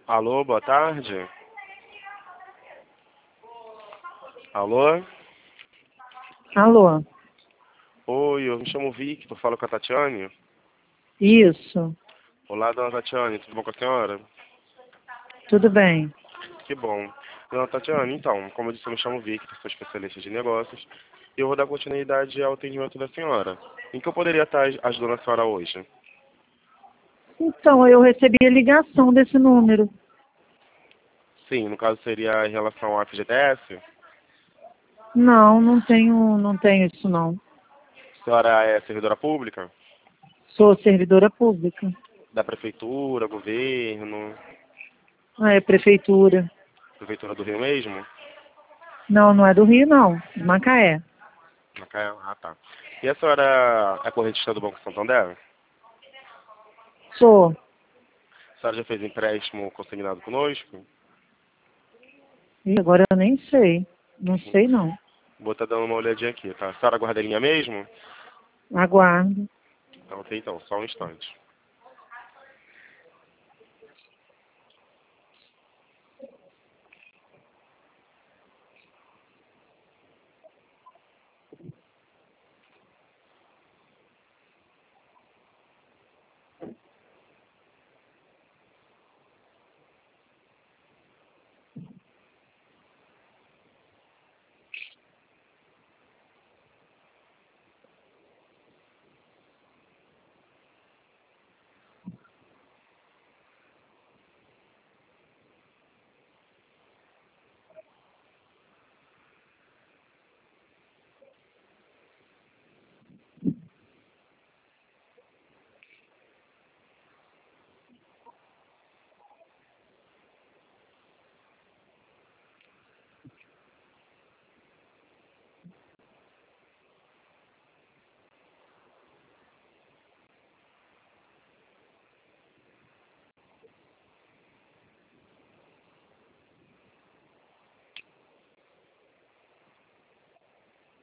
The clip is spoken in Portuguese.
Alô, boa tarde. Alô? Alô? Oi, eu me chamo Victor, falo com a Tatiane. Isso, Olá, dona Tatiane, tudo bom com a senhora? tudo bem. Que bom. Dona Tatiane, então, como eu disse, eu me chamo Victor, sou especialista de negócios e eu vou dar continuidade ao atendimento da senhora. Em que eu poderia estar ajudando a senhora hoje? Então, eu recebi a ligação desse número. Sim, no caso seria em relação ao FGTS. Não, não tenho isso não. A senhora é servidora pública? Sou servidora pública. Da prefeitura, governo, Ah, é prefeitura. prefeitura do Rio mesmo? Não, não é do Rio, não. De Macaé. Ah, tá. E a senhora é correntista do Banco Santander? Sou. A senhora já fez empréstimo consignado conosco? Ih, agora eu nem sei. Não sei não. Vou estar dando uma olhadinha aqui, tá? A senhora guarda a linha mesmo? Aguardo. Ok, então, só um instante.